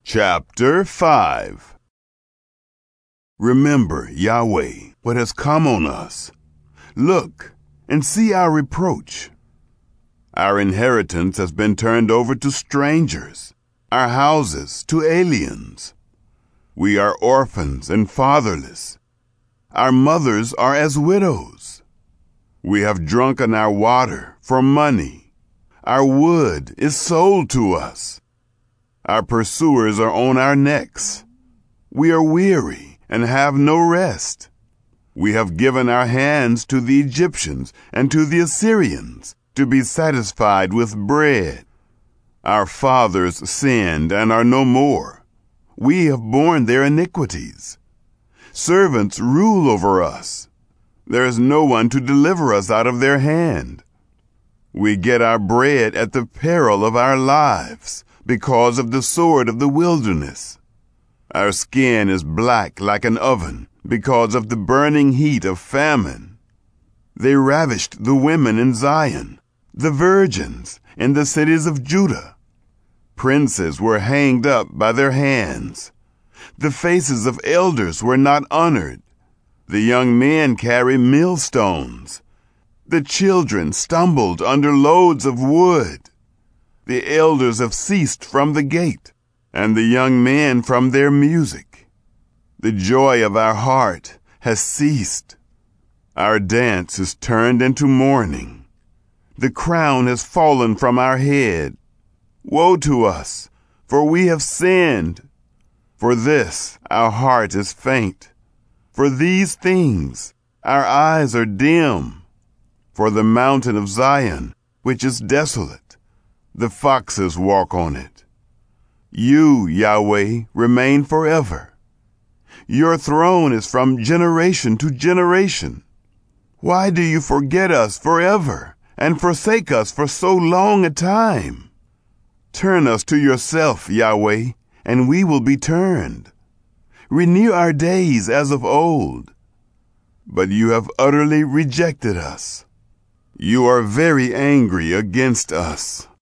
Chapter 5. Remember, Yahweh, what has come on us. Look and see our reproach. Our inheritance has been turned over to strangers, our houses to aliens. We are orphans and fatherless. Our mothers are as widows. We have drunken our water for money. Our wood is sold to us. Our pursuers are on our necks. We are weary and have no rest. We have given our hands to the Egyptians and to the Assyrians to be satisfied with bread. Our fathers sinned and are no more. We have borne their iniquities. Servants rule over us. There is no one to deliver us out of their hand. We get our bread at the peril of our lives, because of the sword of the wilderness. Our skin is black like an oven, because of the burning heat of famine. They ravished the women in Zion, the virgins in the cities of Judah. Princes were hanged up by their hands. The faces of elders were not honored. The young men carry millstones. The children stumbled under loads of wood. The elders have ceased from the gate, and the young men from their music. The joy of our heart has ceased. Our dance is turned into mourning. The crown has fallen from our head. Woe to us, for we have sinned. For this our heart is faint. For these things our eyes are dim. For the mountain of Zion, which is desolate, the foxes walk on it. You, Yahweh, remain forever. Your throne is from generation to generation. Why do you forget us forever and forsake us for so long a time? Turn us to yourself, Yahweh, and we will be turned. Renew our days as of old. But you have utterly rejected us. You are very angry against us.